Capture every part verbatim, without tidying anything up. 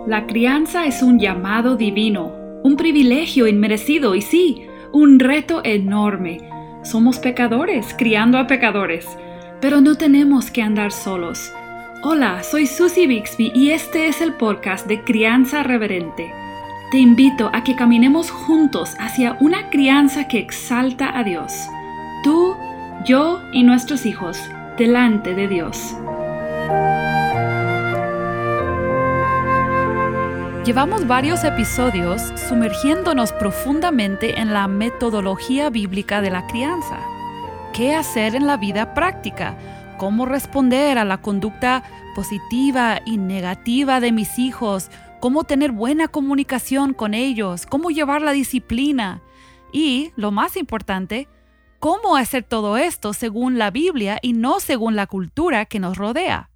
La crianza es un llamado divino, un privilegio inmerecido y sí, un reto enorme. Somos pecadores criando a pecadores, pero no tenemos que andar solos. Hola, soy Susie Bixby y este es el podcast de Crianza Reverente. Te invito a que caminemos juntos hacia una crianza que exalta a Dios. Tú, yo y nuestros hijos, delante de Dios. Llevamos varios episodios sumergiéndonos profundamente en la metodología bíblica de la crianza. ¿Qué hacer en la vida práctica? ¿Cómo responder a la conducta positiva y negativa de mis hijos? ¿Cómo tener buena comunicación con ellos? ¿Cómo llevar la disciplina? Y, lo más importante, ¿cómo hacer todo esto según la Biblia y no según la cultura que nos rodea?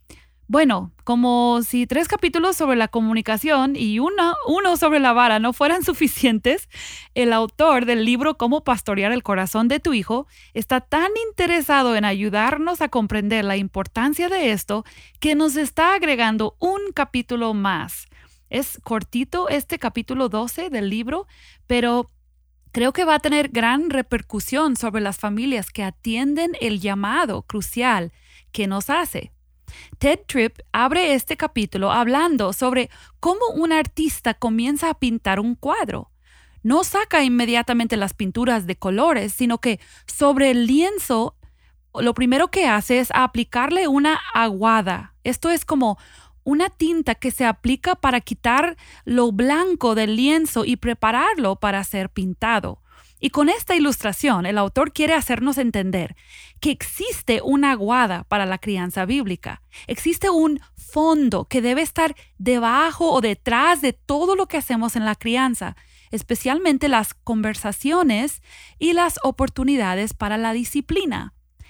Bueno, como si tres capítulos sobre la comunicación y uno, uno sobre la vara no fueran suficientes, el autor del libro Cómo pastorear el corazón de tu hijo está tan interesado en ayudarnos a comprender la importancia de esto que nos está agregando un capítulo más. Es cortito este capítulo doce del libro, pero creo que va a tener gran repercusión sobre las familias que atienden el llamado crucial que nos hace. Ted Tripp abre este capítulo hablando sobre cómo un artista comienza a pintar un cuadro. No saca inmediatamente las pinturas de colores, sino que sobre el lienzo lo primero que hace es aplicarle una aguada. Esto es como una tinta que se aplica para quitar lo blanco del lienzo y prepararlo para ser pintado. Y con esta ilustración, el autor quiere hacernos entender que existe una aguada para la crianza bíblica. Existe un fondo que debe estar debajo o detrás de todo lo que hacemos en la crianza, especialmente las conversaciones y las oportunidades para la disciplina.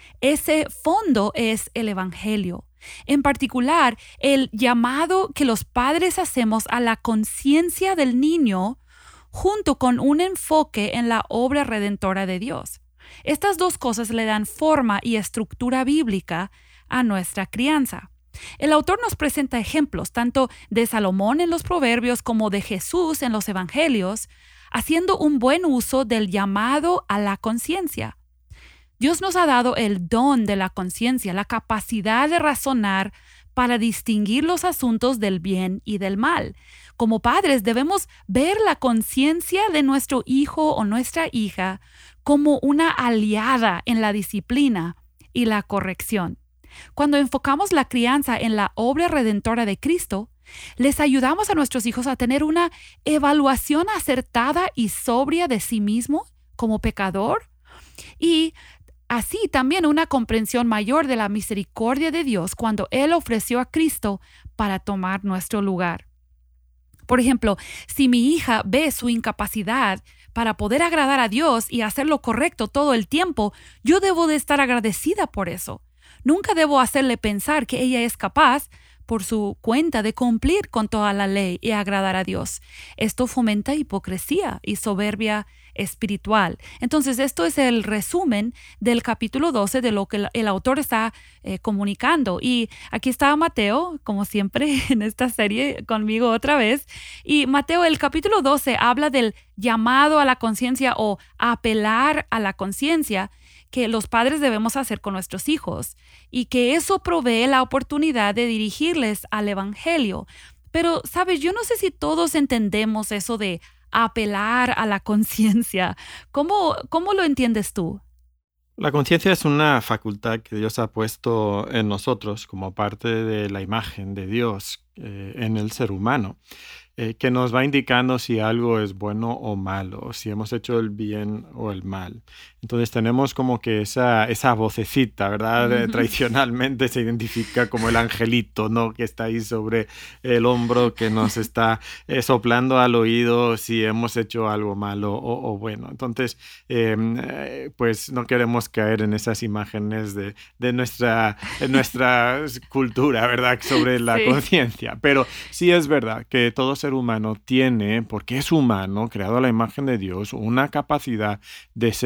Ese fondo es el Evangelio. En particular, el llamado que los padres hacemos a la conciencia del niño junto con un enfoque en la obra redentora de Dios. Estas dos cosas le dan forma y estructura bíblica a nuestra crianza. El autor nos presenta ejemplos tanto de Salomón en los Proverbios como de Jesús en los Evangelios, haciendo un buen uso del llamado a la conciencia. Dios nos ha dado el don de la conciencia, la capacidad de razonar para distinguir los asuntos del bien y del mal. Como padres debemos ver la conciencia de nuestro hijo o nuestra hija como una aliada en la disciplina y la corrección. Cuando enfocamos la crianza en la obra redentora de Cristo, les ayudamos a nuestros hijos a tener una evaluación acertada y sobria de sí mismo como pecador y así también una comprensión mayor de la misericordia de Dios cuando Él ofreció a Cristo para tomar nuestro lugar. Por ejemplo, si mi hija ve su incapacidad para poder agradar a Dios y hacer lo correcto todo el tiempo, yo debo de estar agradecida por eso. Nunca debo hacerle pensar que ella es capaz por su cuenta de cumplir con toda la ley y agradar a Dios. Esto fomenta hipocresía y soberbia espiritual. Entonces, esto es el resumen del capítulo doce de lo que el, el autor está eh, comunicando. Y aquí está Mateo, como siempre en esta serie, conmigo otra vez. Y Mateo, el capítulo doce habla del llamado a la conciencia o apelar a la conciencia que los padres debemos hacer con nuestros hijos y que eso provee la oportunidad de dirigirles al Evangelio. Pero, ¿sabes? Yo no sé si todos entendemos eso de apelar a la conciencia. ¿Cómo, cómo lo entiendes tú? La conciencia es una facultad que Dios ha puesto en nosotros como parte de la imagen de Dios eh, en el ser humano, eh, que nos va indicando si algo es bueno o malo, si hemos hecho el bien o el mal. Entonces tenemos como que esa, esa vocecita, ¿verdad? Uh-huh. Tradicionalmente se identifica como el angelito, ¿no? Que está ahí sobre el hombro, que nos está eh, soplando al oído si hemos hecho algo malo o, o bueno. Entonces, eh, pues no queremos caer en esas imágenes de, de nuestra, de nuestra cultura, ¿verdad? Sobre la sí. conciencia. Pero sí es verdad que todo ser humano tiene, porque es humano, creado a la imagen de Dios, una capacidad de sentir que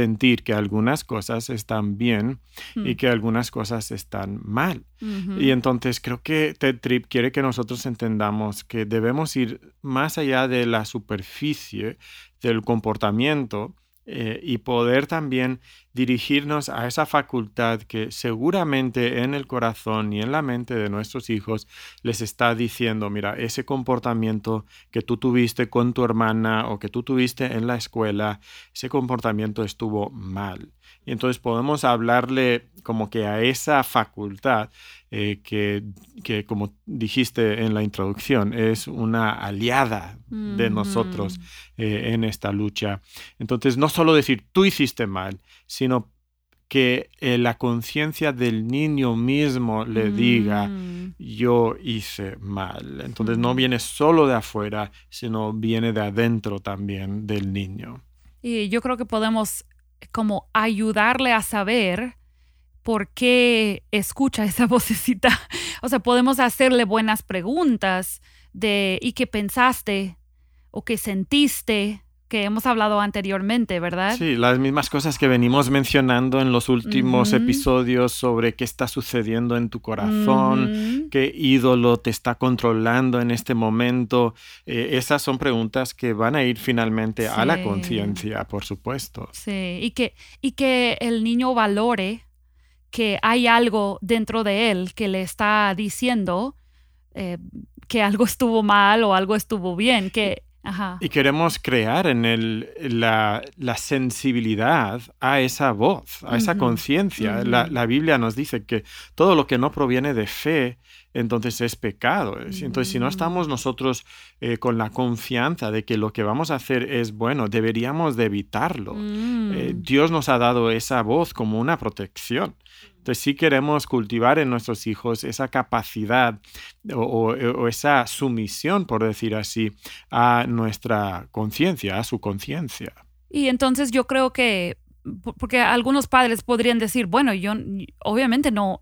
que algunas cosas están bien Mm. y que algunas cosas están mal. Ujú. Y entonces creo que Ted Tripp quiere que nosotros entendamos que debemos ir más allá de la superficie del comportamiento eh, y poder también dirigirnos a esa facultad que seguramente en el corazón y en la mente de nuestros hijos les está diciendo, mira, ese comportamiento que tú tuviste con tu hermana o que tú tuviste en la escuela, ese comportamiento estuvo mal. Y entonces podemos hablarle como que a esa facultad eh, que, que, como dijiste en la introducción, es una aliada de Ujú. nosotros eh, en esta lucha. Entonces, no solo decir tú hiciste mal, sino que eh, la conciencia del niño mismo le diga, Mm. yo hice mal. Entonces, no Mm. viene solo de afuera, sino viene de adentro también del niño. Y yo creo que podemos como ayudarle a saber por qué escucha esa vocecita. O sea, podemos hacerle buenas preguntas de ¿y qué pensaste? ¿O qué sentiste? Que hemos hablado anteriormente, ¿verdad? Sí, las mismas cosas que venimos mencionando en los últimos Ujú. episodios sobre qué está sucediendo en tu corazón, Ujú. qué ídolo te está controlando en este momento. Eh, esas son preguntas que van a ir finalmente a la Sí. conciencia, por supuesto. Sí, y que, y que el niño valore que hay algo dentro de él que le está diciendo eh, que algo estuvo mal o algo estuvo bien, que... Ajá. Y queremos crear en él la, la sensibilidad a esa voz, a esa Ujú, conciencia. ujú. La, la Biblia nos dice que todo lo que no proviene de fe, entonces es pecado. Entonces, si no estamos nosotros eh, con la confianza de que lo que vamos a hacer es bueno, deberíamos de evitarlo. Mm. Eh, Dios nos ha dado esa voz como una protección. Entonces, sí queremos cultivar en nuestros hijos esa capacidad o, o, o esa sumisión, por decir así, a nuestra conciencia, a su conciencia. Y entonces yo creo que, porque algunos padres podrían decir, bueno, yo obviamente no,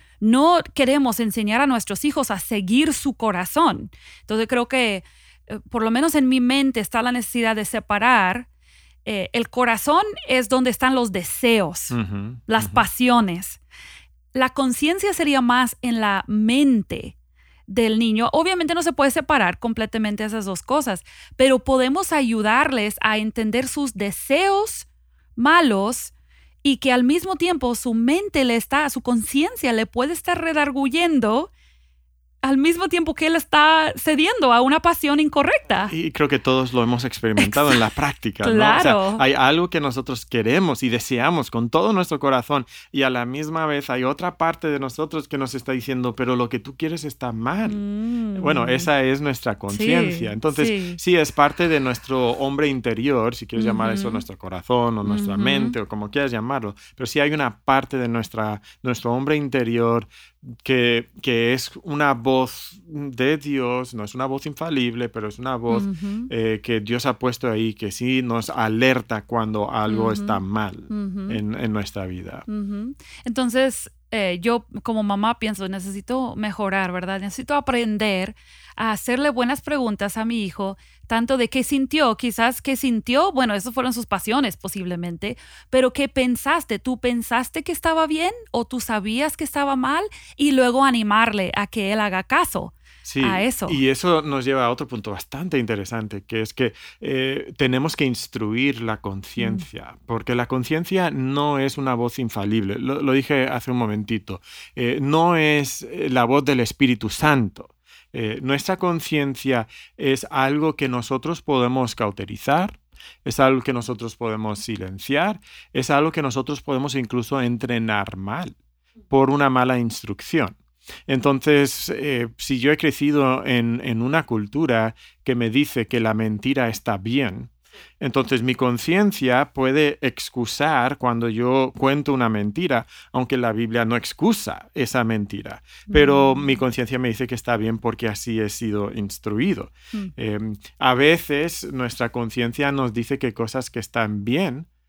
no queremos enseñar a nuestros hijos a seguir su corazón. Entonces creo que, eh, por lo menos en mi mente está la necesidad de separar. Eh, el corazón es donde están los deseos, Uh-huh, las uh-huh. pasiones. La conciencia sería más en la mente del niño. Obviamente no se puede separar completamente esas dos cosas, pero podemos ayudarles a entender sus deseos malos y que al mismo tiempo su mente le está, su conciencia le puede estar redarguyendo al mismo tiempo que él está cediendo a una pasión incorrecta. Y creo que todos lo hemos experimentado Exacto. en la práctica, ¿no? Claro. O sea, hay algo que nosotros queremos y deseamos con todo nuestro corazón y a la misma vez hay otra parte de nosotros que nos está diciendo, pero lo que tú quieres está mal. Mm. Bueno, esa es nuestra conciencia. Sí, Entonces, sí. sí, es parte de nuestro hombre interior, si quieres uh-huh. llamar eso nuestro corazón o nuestra uh-huh. mente o como quieras llamarlo, pero sí hay una parte de nuestra, nuestro hombre interior que, que es una voz de Dios, no es una voz infalible, pero es una voz uh-huh. eh, que Dios ha puesto ahí, que sí nos alerta cuando algo uh-huh. está mal uh-huh. en, en nuestra vida. Uh-huh. Entonces, eh, yo como mamá pienso, necesito mejorar, ¿verdad? Necesito aprender a hacerle buenas preguntas a mi hijo, tanto de qué sintió, quizás qué sintió, bueno, esas fueron sus pasiones posiblemente, pero qué pensaste, ¿tú pensaste que estaba bien o tú sabías que estaba mal? Y luego animarle a que él haga caso. Sí, a eso. Y eso nos lleva a otro punto bastante interesante, que es que eh, tenemos que instruir la conciencia, mm. porque la conciencia no es una voz infalible, lo, lo dije hace un momentito, eh, no es la voz del Espíritu Santo. Eh, nuestra conciencia es algo que nosotros podemos cauterizar, es algo que nosotros podemos silenciar, es algo que nosotros podemos incluso entrenar mal por una mala instrucción. Entonces, eh, si yo he crecido en, en una cultura que me dice que la mentira está bien, entonces mi conciencia puede excusar cuando yo cuento una mentira, aunque la Biblia no excusa esa mentira. Pero mm. mi conciencia me dice que está bien porque así he sido instruido. Mm. Eh, a veces nuestra conciencia nos dice que cosas que están bien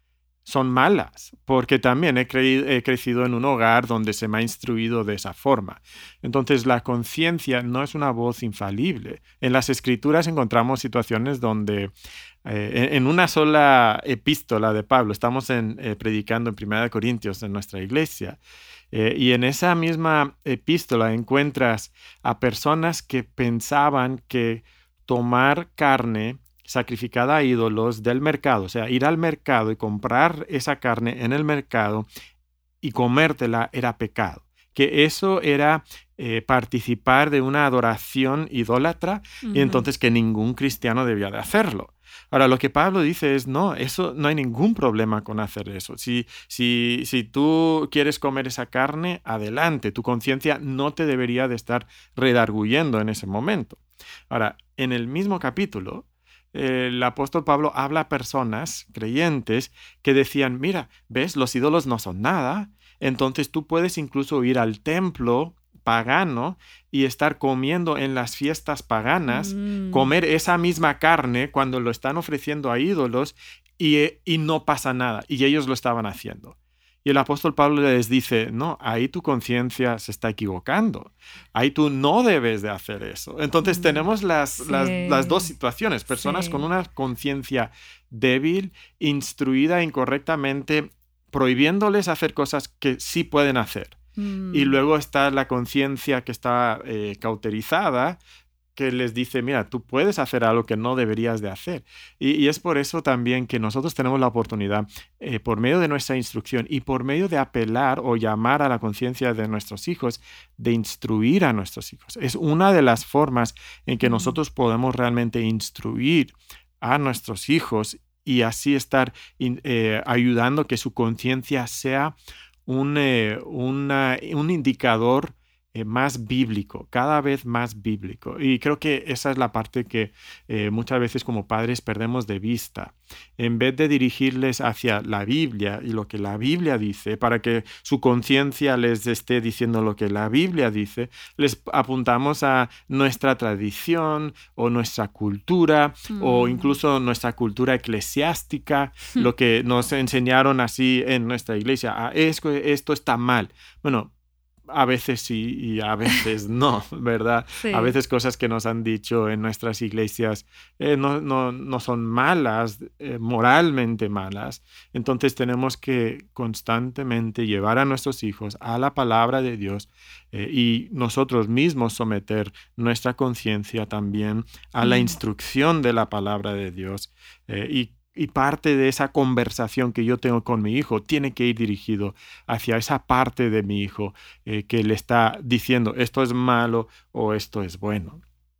son malas, porque también he, cre- he crecido en un hogar donde se me ha instruido de esa forma. Entonces, la conciencia no es una voz infalible. En las Escrituras encontramos situaciones donde eh, en una sola epístola de Pablo, estamos en, eh, predicando en Primera de Corintios en nuestra iglesia, eh, y en esa misma epístola encuentras a personas que pensaban que tomar carne sacrificada a ídolos del mercado, o sea, ir al mercado y comprar esa carne en el mercado y comértela era pecado, que eso era eh, participar de una adoración idólatra uh-huh. y entonces que ningún cristiano debía de hacerlo. Ahora, lo que Pablo dice es, no, eso no hay ningún problema con hacer eso. Si, si, si tú quieres comer esa carne, adelante, tu conciencia no te debería de estar redarguyendo en ese momento. Ahora, en el mismo capítulo, el apóstol Pablo habla a personas creyentes que decían, mira, ves, los ídolos no son nada, entonces tú puedes incluso ir al templo pagano y estar comiendo en las fiestas paganas, mm. comer esa misma carne cuando lo están ofreciendo a ídolos y, y no pasa nada, y ellos lo estaban haciendo. Y el apóstol Pablo les dice, no, ahí tu conciencia se está equivocando. Ahí tú no debes de hacer eso. Entonces mm, tenemos las, sí. las, las dos situaciones. Personas sí. con una conciencia débil, instruida incorrectamente, prohibiéndoles hacer cosas que sí pueden hacer. Mm. Y luego está la conciencia que está eh, cauterizada, que les dice, mira, tú puedes hacer algo que no deberías de hacer. Y, y es por eso también que nosotros tenemos la oportunidad, eh, por medio de nuestra instrucción y por medio de apelar o llamar a la conciencia de nuestros hijos, de instruir a nuestros hijos. Es una de las formas en que nosotros podemos realmente instruir a nuestros hijos y así estar in, eh, ayudando que su conciencia sea un, eh, una, un indicador Eh, más bíblico, cada vez más bíblico. Y creo que esa es la parte que eh, muchas veces como padres perdemos de vista. En vez de dirigirles hacia la Biblia y lo que la Biblia dice, para que su conciencia les esté diciendo lo que la Biblia dice, les apuntamos a nuestra tradición o nuestra cultura mm. o incluso nuestra cultura eclesiástica, mm. lo que nos enseñaron así en nuestra iglesia. Ah, esto, esto está mal. Bueno, a veces sí y a veces no, ¿verdad? Sí. A veces cosas que nos han dicho en nuestras iglesias eh, no, no, no son malas, eh, moralmente malas. Entonces tenemos que constantemente llevar a nuestros hijos a la palabra de Dios eh, y nosotros mismos someter nuestra conciencia también a la instrucción de la palabra de Dios eh, y Y parte de esa conversación que yo tengo con mi hijo tiene que ir dirigido hacia esa parte de mi hijo eh, que le está diciendo esto es malo o esto es bueno.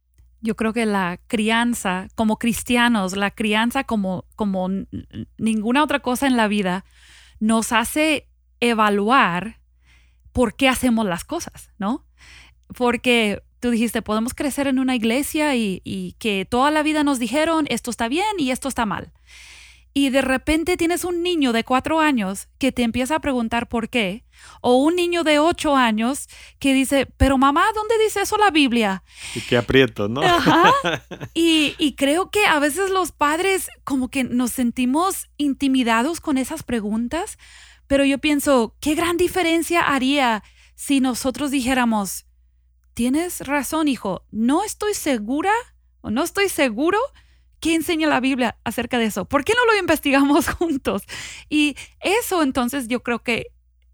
Yo creo que la crianza, como cristianos, la crianza como, como ninguna otra cosa en la vida, nos hace evaluar por qué hacemos las cosas, ¿no? Porque tú dijiste, podemos crecer en una iglesia y, y que toda la vida nos dijeron esto está bien y esto está mal. Y de repente tienes un niño de cuatro años que te empieza a preguntar por qué. O un niño de ocho años que dice, pero mamá, ¿dónde dice eso la Biblia? Y qué aprieto, ¿no? Ajá. Y, y creo que a veces los padres como que nos sentimos intimidados con esas preguntas. Pero yo pienso, ¿qué gran diferencia haría si nosotros dijéramos, tienes razón, hijo, no estoy segura o no estoy seguro qué enseña la Biblia acerca de eso? ¿Por qué no lo investigamos juntos? Y eso entonces yo creo que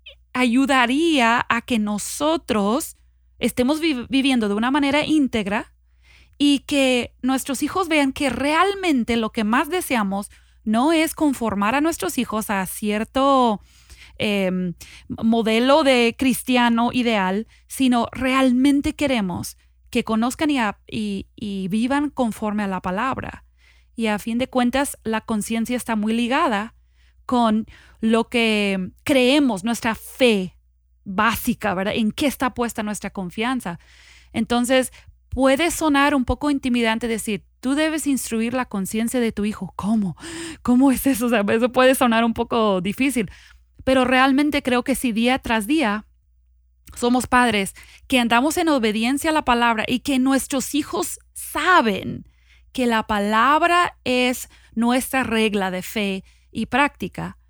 ayudaría a que nosotros estemos vi- viviendo de una manera íntegra y que nuestros hijos vean que realmente lo que más deseamos no es conformar a nuestros hijos a cierto Eh, modelo de cristiano ideal, sino realmente queremos que conozcan y, a, y, y vivan conforme a la palabra. Y a fin de cuentas, la conciencia está muy ligada con lo que creemos, nuestra fe básica, ¿verdad? En qué está puesta nuestra confianza. Entonces, puede sonar un poco intimidante decir, tú debes instruir la conciencia de tu hijo. ¿Cómo? ¿Cómo es eso? O sea, eso puede sonar un poco difícil. Pero realmente creo que si día tras día somos padres que andamos en obediencia a la palabra y que nuestros hijos saben que la palabra es nuestra regla de fe y práctica,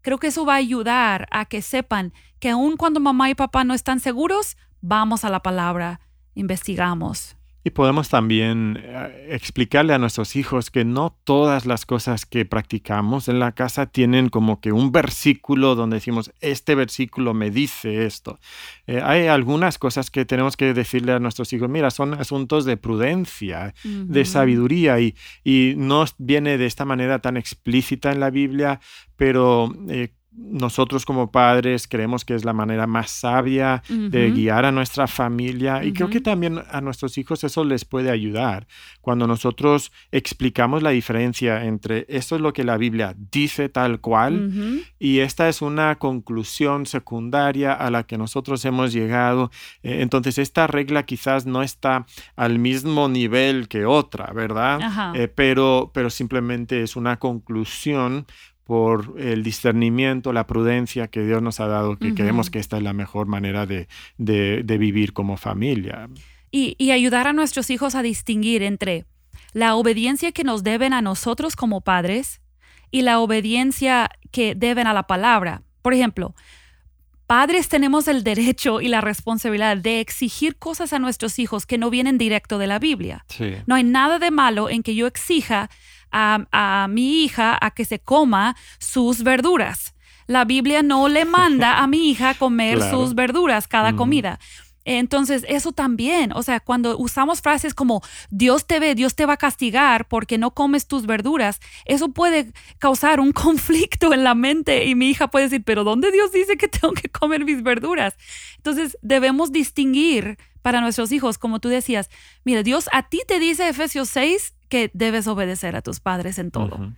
creo que eso va a ayudar a que sepan que aun cuando mamá y papá no están seguros, vamos a la palabra, investigamos. Y podemos también eh, explicarle a nuestros hijos que no todas las cosas que practicamos en la casa tienen como que un versículo donde decimos, este versículo me dice esto. Eh, hay algunas cosas que tenemos que decirle a nuestros hijos, mira, son asuntos de prudencia, uh-huh. de sabiduría, y, y no viene de esta manera tan explícita en la Biblia, pero eh, nosotros como padres creemos que es la manera más sabia uh-huh. de guiar a nuestra familia uh-huh. y creo que también a nuestros hijos eso les puede ayudar cuando nosotros explicamos la diferencia entre esto es lo que la Biblia dice tal cual uh-huh. y esta es una conclusión secundaria a la que nosotros hemos llegado. Eh, entonces esta regla quizás no está al mismo nivel que otra, ¿verdad? Uh-huh. Eh, pero, pero simplemente es una conclusión por el discernimiento, la prudencia que Dios nos ha dado, que uh-huh. creemos que esta es la mejor manera de, de, de vivir como familia. Y, y ayudar a nuestros hijos a distinguir entre la obediencia que nos deben a nosotros como padres y la obediencia que deben a la palabra. Por ejemplo, padres tenemos el derecho y la responsabilidad de exigir cosas a nuestros hijos que no vienen directo de la Biblia. Sí. No hay nada de malo en que yo exija A, a mi hija a que se coma sus verduras. La Biblia no le manda a mi hija a comer claro. sus verduras cada mm. comida. Entonces, eso también, o sea, cuando usamos frases como Dios te ve, Dios te va a castigar porque no comes tus verduras, eso puede causar un conflicto en la mente y mi hija puede decir, pero ¿dónde Dios dice que tengo que comer mis verduras? Entonces, debemos distinguir para nuestros hijos, como tú decías, mira, Dios a ti te dice Efesios seis que debes obedecer a tus padres en todo. Uh-huh.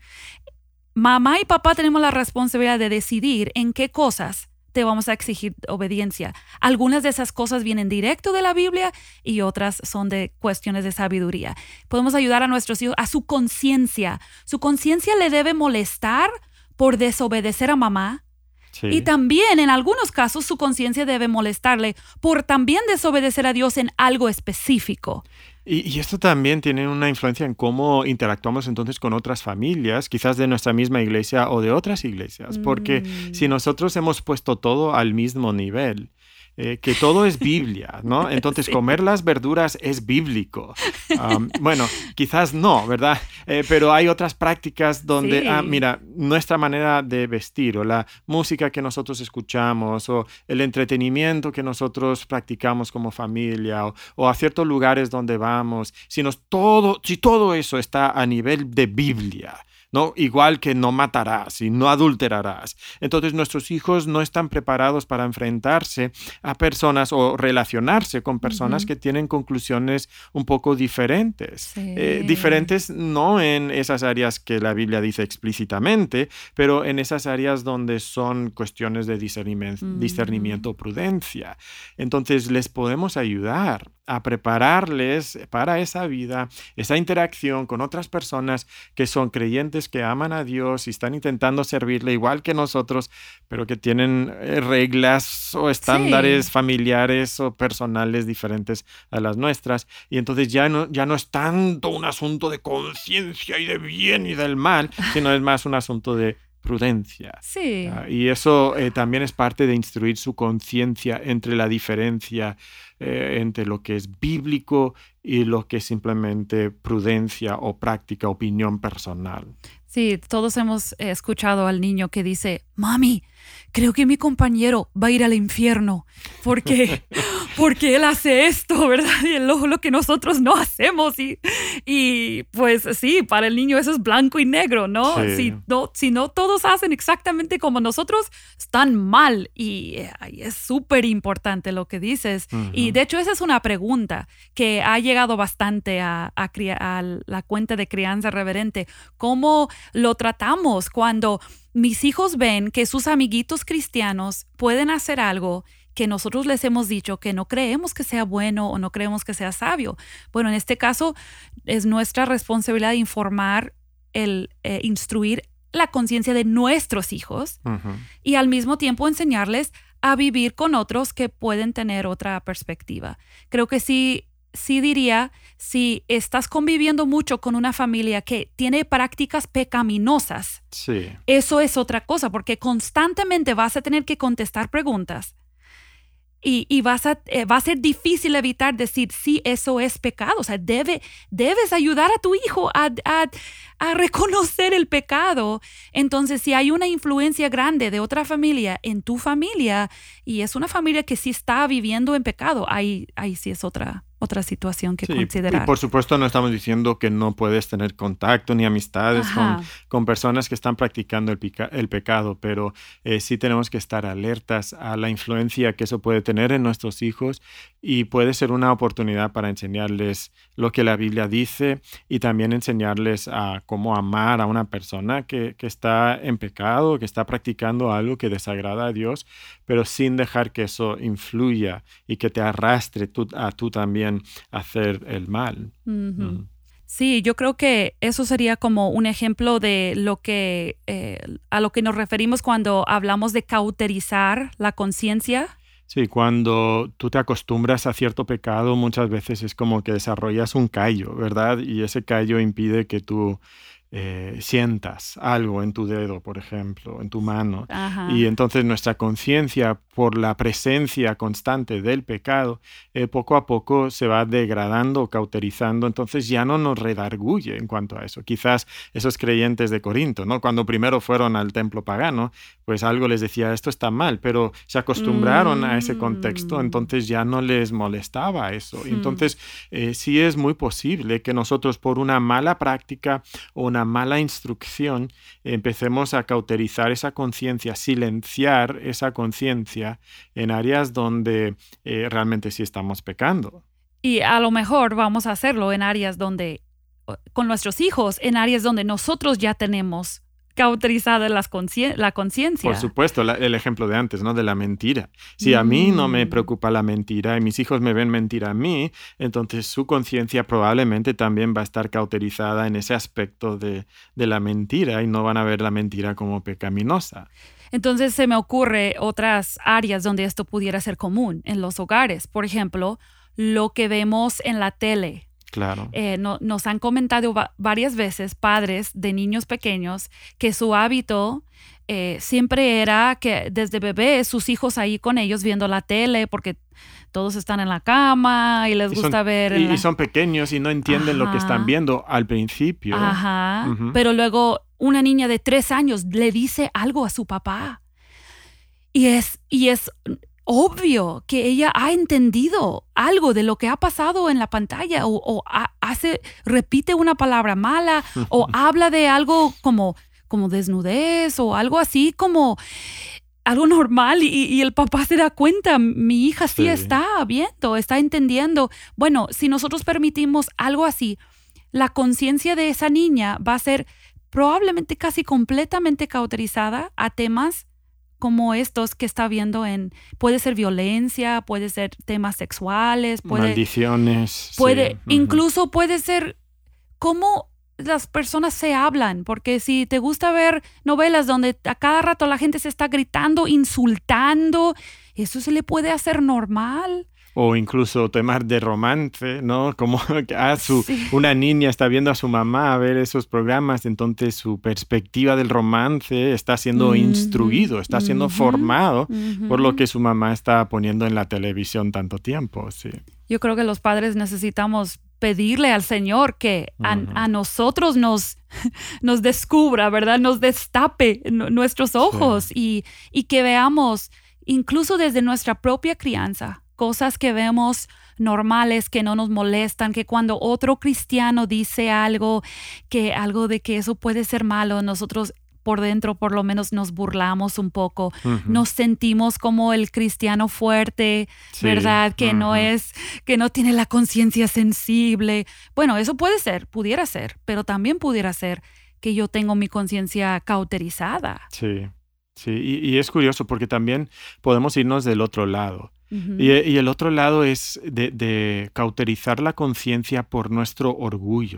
Mamá y papá tenemos la responsabilidad de decidir en qué cosas te vamos a exigir obediencia. Algunas de esas cosas vienen directo de la Biblia y otras son de cuestiones de sabiduría. Podemos ayudar a nuestros hijos a su conciencia. Su conciencia le debe molestar por desobedecer a mamá. Sí. Y también en algunos casos su conciencia debe molestarle por también desobedecer a Dios en algo específico. Y, y esto también tiene una influencia en cómo interactuamos entonces con otras familias, quizás de nuestra misma iglesia o de otras iglesias, porque mm. si nosotros hemos puesto todo al mismo nivel, Eh, que todo es Biblia, ¿no? Entonces, sí. comer las verduras es bíblico. Um, bueno, quizás no, ¿verdad? Eh, pero hay otras prácticas donde, sí. ah, mira, nuestra manera de vestir o la música que nosotros escuchamos o el entretenimiento que nosotros practicamos como familia o, o a ciertos lugares donde vamos, si, nos todo, si todo eso está a nivel de Biblia, ¿no? Igual que no matarás y no adulterarás. Entonces nuestros hijos no están preparados para enfrentarse a personas o relacionarse con personas uh-huh. que tienen conclusiones un poco diferentes. Sí. Eh, diferentes no en esas áreas que la Biblia dice explícitamente, pero en esas áreas donde son cuestiones de discernimiento, uh-huh. discernimiento, prudencia. Entonces les podemos ayudar a prepararles para esa vida, esa interacción con otras personas que son creyentes, que aman a Dios y están intentando servirle igual que nosotros, pero que tienen reglas o estándares sí. familiares o personales diferentes a las nuestras. Y entonces ya no, ya no es tanto un asunto de conciencia y de bien y del mal, sino es más un asunto de prudencia. Sí. Uh, y eso eh, también es parte de instruir su conciencia entre la diferencia eh, entre lo que es bíblico y lo que es simplemente prudencia o práctica, opinión personal. Sí, todos hemos eh, escuchado al niño que dice, mami, creo que mi compañero va a ir al infierno porque, porque él hace esto, ¿verdad? Y lo, lo que nosotros no hacemos. Y, y pues sí, para el niño eso es blanco y negro, ¿no? Sí. Si no, si no todos hacen exactamente como nosotros, están mal. Y ay, es súper importante lo que dices. Uh-huh. Y de hecho esa es una pregunta que ha llegado bastante a, a, a la cuenta de Crianza Reverente. ¿Cómo lo tratamos cuando mis hijos ven que sus amiguitos cristianos pueden hacer algo que nosotros les hemos dicho que no creemos que sea bueno o no creemos que sea sabio? Bueno, en este caso es nuestra responsabilidad informar, el eh, instruir la conciencia de nuestros hijos uh-huh. y al mismo tiempo enseñarles a vivir con otros que pueden tener otra perspectiva. Creo que sí sí diría, si estás conviviendo mucho con una familia que tiene prácticas pecaminosas, Sí. eso es otra cosa, porque constantemente vas a tener que contestar preguntas y, y vas a, eh, va a ser difícil evitar decir sí, eso es pecado. O sea, debe, debes ayudar a tu hijo a, a, a reconocer el pecado. Entonces, si hay una influencia grande de otra familia en tu familia y es una familia que sí está viviendo en pecado, ahí, ahí sí es otra otra situación que Sí, considerar. y por supuesto no estamos diciendo que no puedes tener contacto ni amistades con, con personas que están practicando el, pica, el pecado, pero eh, sí tenemos que estar alertas a la influencia que eso puede tener en nuestros hijos y puede ser una oportunidad para enseñarles lo que la Biblia dice y también enseñarles a cómo amar a una persona que, que está en pecado, que está practicando algo que desagrada a Dios, pero sin dejar que eso influya y que te arrastre tú, a tú también hacer el mal. Uh-huh. Mm. Sí, yo creo que eso sería como un ejemplo de lo que eh, a lo que nos referimos cuando hablamos de cauterizar la conciencia. Sí, cuando tú te acostumbras a cierto pecado, muchas veces es como que desarrollas un callo, ¿verdad? Y ese callo impide que tú Eh, sientas algo en tu dedo, por ejemplo, en tu mano. Ajá. Y entonces nuestra conciencia, por la presencia constante del pecado, eh, poco a poco se va degradando, cauterizando, entonces ya no nos redarguye en cuanto a eso. Quizás esos creyentes de Corinto, ¿no? Cuando primero fueron al templo pagano, pues algo les decía, esto está mal, pero se acostumbraron mm. a ese contexto, entonces ya no les molestaba eso. Mm. Entonces eh, sí es muy posible que nosotros por una mala práctica o una mala instrucción empecemos a cauterizar esa conciencia, silenciar esa conciencia en áreas donde eh, realmente sí estamos pecando. Y a lo mejor vamos a hacerlo en áreas donde, con nuestros hijos, en áreas donde nosotros ya tenemos cauterizada las consci- la conciencia. Por supuesto, la, el ejemplo de antes, ¿no? De la mentira. Si a mí no me preocupa la mentira y mis hijos me ven mentir a mí, entonces su conciencia probablemente también va a estar cauterizada en ese aspecto de, de la mentira y no van a ver la mentira como pecaminosa. Entonces se me ocurre otras áreas donde esto pudiera ser común en los hogares. Por ejemplo, lo que vemos en la tele. Claro. Eh, no, nos han comentado va- varias veces padres de niños pequeños que su hábito eh, siempre era que desde bebés sus hijos ahí con ellos viendo la tele porque todos están en la cama y les y gusta son, ver... Y, la... y son pequeños y no entienden Ajá. lo que están viendo al principio. Ajá. Uh-huh. Pero luego una niña de tres años le dice algo a su papá y es... Y es obvio que ella ha entendido algo de lo que ha pasado en la pantalla o, o hace, repite una palabra mala o habla de algo como, como desnudez o algo así como algo normal y, y el papá se da cuenta, mi hija sí, sí está viendo, está entendiendo. Bueno, si nosotros permitimos algo así, la conciencia de esa niña va a ser probablemente casi completamente cauterizada a temas como estos que está viendo en, puede ser violencia, puede ser temas sexuales, puede, maldiciones. Puede, sí. Incluso uh-huh. puede ser cómo las personas se hablan, porque si te gusta ver novelas donde a cada rato la gente se está gritando, insultando, eso se le puede hacer normal. O incluso temas de romance, ¿no? Como que ah, su, sí. una niña está viendo a su mamá a ver esos programas, entonces su perspectiva del romance está siendo uh-huh. instruido, está uh-huh. siendo formado uh-huh. por lo que su mamá está poniendo en la televisión tanto tiempo, sí. Yo creo que los padres necesitamos pedirle al Señor que a, uh-huh. a nosotros nos, nos descubra, ¿verdad? Nos destape n- nuestros ojos sí. y, y que veamos, incluso desde nuestra propia crianza, cosas que vemos normales, que no nos molestan, que cuando otro cristiano dice algo, que algo de que eso puede ser malo, nosotros por dentro por lo menos nos burlamos un poco, uh-huh. nos sentimos como el cristiano fuerte, sí. ¿verdad? Que uh-huh. no es, que no tiene la conciencia sensible. Bueno, eso puede ser, pudiera ser, pero también pudiera ser que yo tengo mi conciencia cauterizada. Sí, sí, y, y es curioso porque también podemos irnos del otro lado. Uh-huh. Y, y el otro lado es de, de cauterizar la conciencia por nuestro orgullo.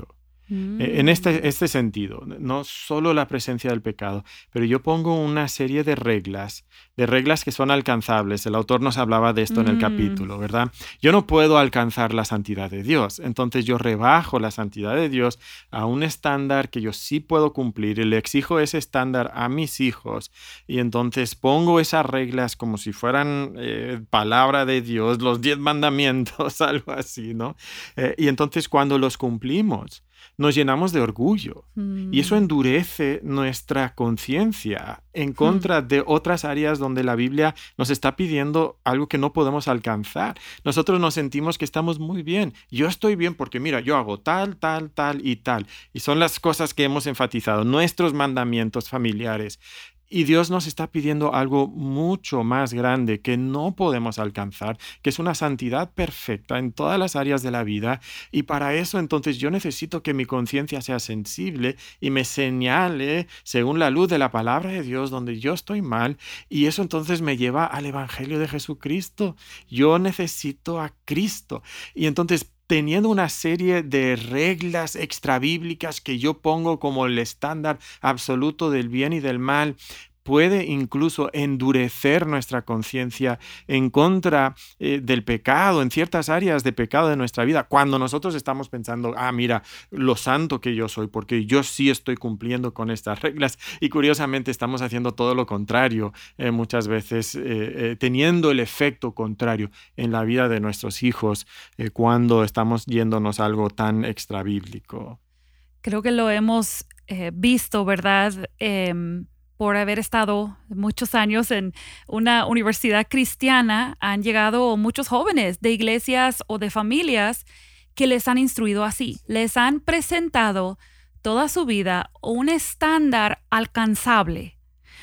Mm. En este, este sentido, no solo la presencia del pecado, pero yo pongo una serie de reglas, de reglas que son alcanzables. El autor nos hablaba de esto mm. en el capítulo, ¿verdad? Yo no puedo alcanzar la santidad de Dios, entonces yo rebajo la santidad de Dios a un estándar que yo sí puedo cumplir y le exijo ese estándar a mis hijos, y entonces pongo esas reglas como si fueran eh, palabra de Dios, los diez mandamientos, algo así, ¿no? Eh, y entonces cuando los cumplimos, nos llenamos de orgullo mm. y eso endurece nuestra conciencia en contra mm. de otras áreas donde la Biblia nos está pidiendo algo que no podemos alcanzar. Nosotros nos sentimos que estamos muy bien. Yo estoy bien porque mira, yo hago tal, tal, tal y tal. Y son las cosas que hemos enfatizado, nuestros mandamientos familiares. Y Dios nos está pidiendo algo mucho más grande que no podemos alcanzar, que es una santidad perfecta en todas las áreas de la vida. Y para eso entonces yo necesito que mi conciencia sea sensible y me señale según la luz de la palabra de Dios donde yo estoy mal. Y eso entonces me lleva al Evangelio de Jesucristo. Yo necesito a Cristo. Y entonces, teniendo una serie de reglas extrabíblicas que yo pongo como el estándar absoluto del bien y del mal, puede incluso endurecer nuestra conciencia en contra eh, del pecado, en ciertas áreas de pecado de nuestra vida, cuando nosotros estamos pensando, ah, mira, lo santo que yo soy, porque yo sí estoy cumpliendo con estas reglas, y curiosamente estamos haciendo todo lo contrario, eh, muchas veces eh, eh, teniendo el efecto contrario en la vida de nuestros hijos eh, cuando estamos yéndonos a algo tan extrabíblico. Creo que lo hemos eh, visto, ¿verdad?, eh, por haber estado muchos años en una universidad cristiana, han llegado muchos jóvenes de iglesias o de familias que les han instruido así. Les han presentado toda su vida un estándar alcanzable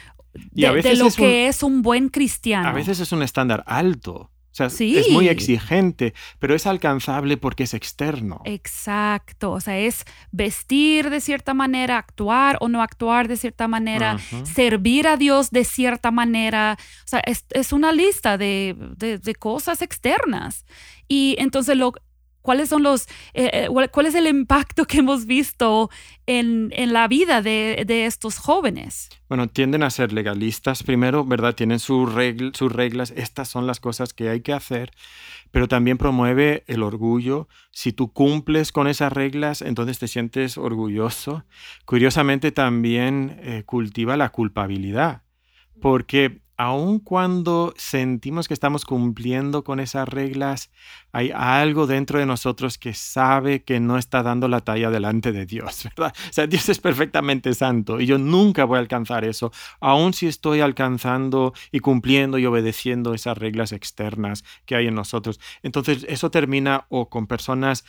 y a de, veces de lo es que un, es un buen cristiano. A veces es un estándar alto. O sea, sí. es muy exigente, pero es alcanzable porque es externo. Exacto. O sea, es vestir de cierta manera, actuar o no actuar de cierta manera, uh-huh. servir a Dios de cierta manera. O sea, es, es una lista de, de, de cosas externas. Y entonces, lo, ¿cuáles son los, eh, cuál es el impacto que hemos visto en, en la vida de, de estos jóvenes? Bueno, tienden a ser legalistas primero, ¿verdad? Tienen su regl- sus reglas, estas son las cosas que hay que hacer, pero también promueve el orgullo. Si tú cumples con esas reglas, entonces te sientes orgulloso. Curiosamente también eh, cultiva la culpabilidad, porque aun cuando sentimos que estamos cumpliendo con esas reglas, hay algo dentro de nosotros que sabe que no está dando la talla delante de Dios, ¿verdad? O sea, Dios es perfectamente santo y yo nunca voy a alcanzar eso, aun si estoy alcanzando y cumpliendo y obedeciendo esas reglas externas que hay en nosotros. Entonces, eso termina o con personas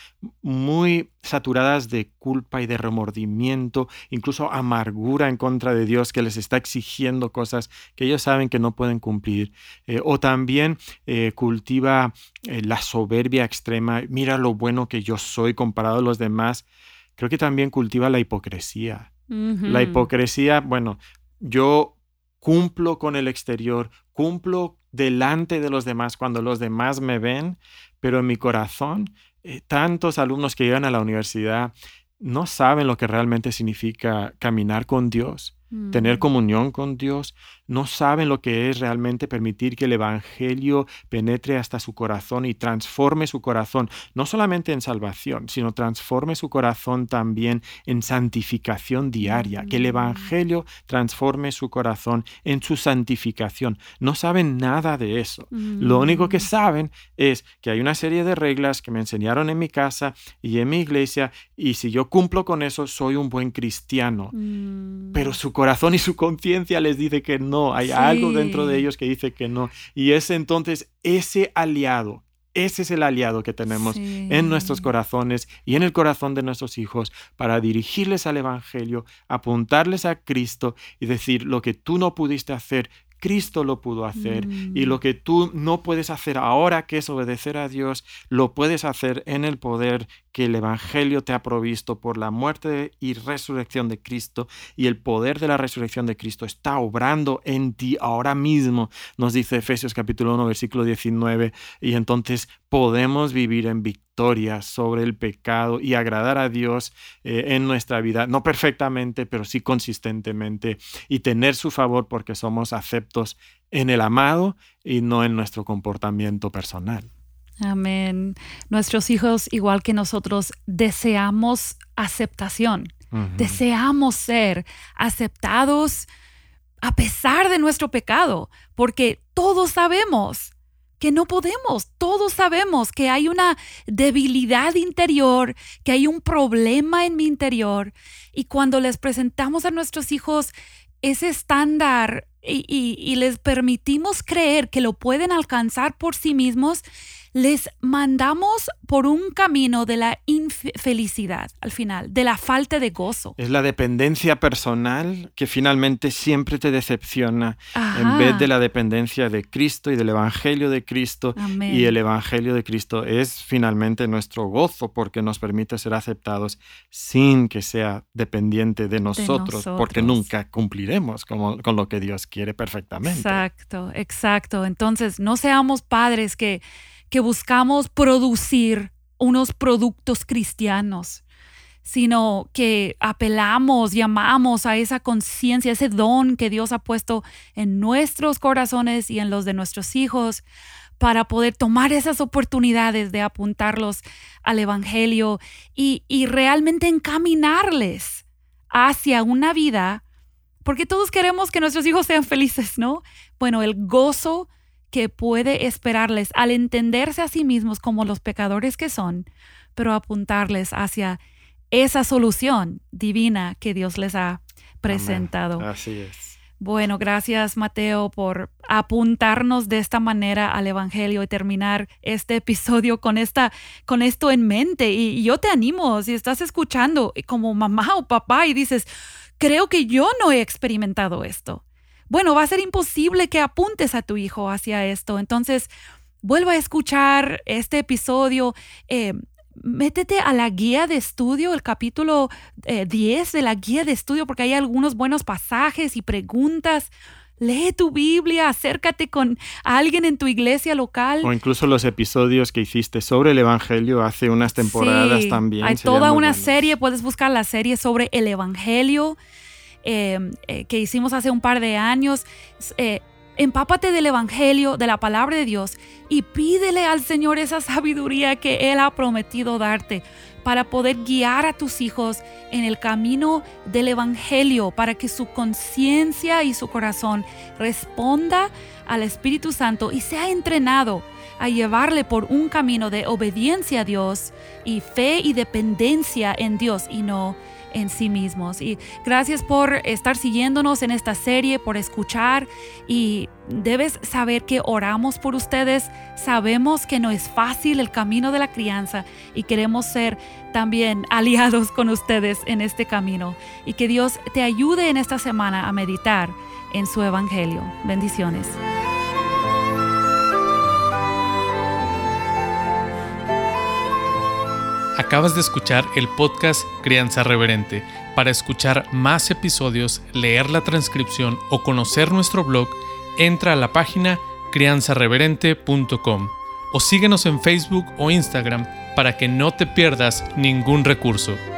muy saturadas de culpa y de remordimiento, incluso amargura en contra de Dios, que les está exigiendo cosas que ellos saben que no pueden cumplir. Eh, o también eh, cultiva eh, la soberbia extrema. Mira lo bueno que yo soy comparado a los demás. Creo que también cultiva la hipocresía. Uh-huh. La hipocresía, bueno, yo cumplo con el exterior, cumplo delante de los demás cuando los demás me ven, pero en mi corazón, eh, tantos alumnos que llegan a la universidad no saben lo que realmente significa caminar con Dios, mm. tener comunión con Dios, no saben lo que es realmente permitir que el Evangelio penetre hasta su corazón y transforme su corazón, no solamente en salvación, sino transforme su corazón también en santificación diaria, mm. que el Evangelio transforme su corazón en su santificación. No saben nada de eso. Mm. Lo único que saben es que hay una serie de reglas que me enseñaron en mi casa y en mi iglesia, y si yo cumplo con eso, soy un buen cristiano. Mm. Pero su corazón y su conciencia les dice que no. No, hay sí. algo dentro de ellos que dice que no. Y es entonces ese aliado, ese es el aliado que tenemos sí. en nuestros corazones y en el corazón de nuestros hijos para dirigirles al Evangelio, apuntarles a Cristo y decir lo que tú no pudiste hacer, Cristo lo pudo hacer, mm. y lo que tú no puedes hacer ahora, que es obedecer a Dios, lo puedes hacer en el poder que el Evangelio te ha provisto por la muerte y resurrección de Cristo, y el poder de la resurrección de Cristo está obrando en ti ahora mismo, nos dice Efesios capítulo uno, versículo diecinueve, y entonces podemos vivir en victoria victoria sobre el pecado y agradar a Dios eh, en nuestra vida, no perfectamente, pero sí consistentemente, y tener su favor porque somos aceptos en el amado y no en nuestro comportamiento personal. Amén. Nuestros hijos, igual que nosotros, deseamos aceptación. Uh-huh. Deseamos ser aceptados a pesar de nuestro pecado, porque todos sabemos que no podemos. Todos sabemos que hay una debilidad interior, que hay un problema en mi interior. Y cuando les presentamos a nuestros hijos ese estándar y, y, y les permitimos creer que lo pueden alcanzar por sí mismos, les mandamos por un camino de la infelicidad al final, de la falta de gozo. Es la dependencia personal que finalmente siempre te decepciona. Ajá. En vez de la dependencia de Cristo y del Evangelio de Cristo. Amén. Y el Evangelio de Cristo es finalmente nuestro gozo porque nos permite ser aceptados sin que sea dependiente de nosotros, de nosotros. Porque nunca cumpliremos con, con lo que Dios quiere perfectamente. Exacto, exacto. Entonces, no seamos padres que que buscamos producir unos productos cristianos, sino que apelamos, llamamos a esa conciencia, ese don que Dios ha puesto en nuestros corazones y en los de nuestros hijos para poder tomar esas oportunidades de apuntarlos al Evangelio y, y realmente encaminarles hacia una vida, porque todos queremos que nuestros hijos sean felices, ¿no? Bueno, el gozo que puede esperarles al entenderse a sí mismos como los pecadores que son, pero apuntarles hacia esa solución divina que Dios les ha presentado. Amén. Así es. Bueno, gracias Mateo por apuntarnos de esta manera al Evangelio y terminar este episodio con, esta, con esto en mente. Y, y yo te animo, si estás escuchando como mamá o papá y dices, creo que yo no he experimentado esto. Bueno, va a ser imposible que apuntes a tu hijo hacia esto. Entonces, vuelva a escuchar este episodio. Eh, métete a la guía de estudio, el capítulo eh, diez de la guía de estudio, porque hay algunos buenos pasajes y preguntas. Lee tu Biblia, acércate con alguien en tu iglesia local. O incluso los episodios que hiciste sobre el Evangelio hace unas temporadas sí, también. Hay toda una buenos. serie, puedes buscar la serie sobre el Evangelio. Eh, eh, que hicimos hace un par de años. Eh, empápate del Evangelio, de la palabra de Dios y pídele al Señor esa sabiduría que Él ha prometido darte para poder guiar a tus hijos en el camino del Evangelio, para que su conciencia y su corazón responda al Espíritu Santo y sea entrenado a llevarle por un camino de obediencia a Dios y fe y dependencia en Dios y no en sí mismos. Y gracias por estar siguiéndonos en esta serie, por escuchar, y debes saber que oramos por ustedes. Sabemos que no es fácil el camino de la crianza y queremos ser también aliados con ustedes en este camino, y que Dios te ayude en esta semana a meditar en su Evangelio. Bendiciones. Acabas de escuchar el podcast Crianza Reverente. Para escuchar más episodios, leer la transcripción o conocer nuestro blog, entra a la página crianza reverente punto com o síguenos en Facebook o Instagram para que no te pierdas ningún recurso.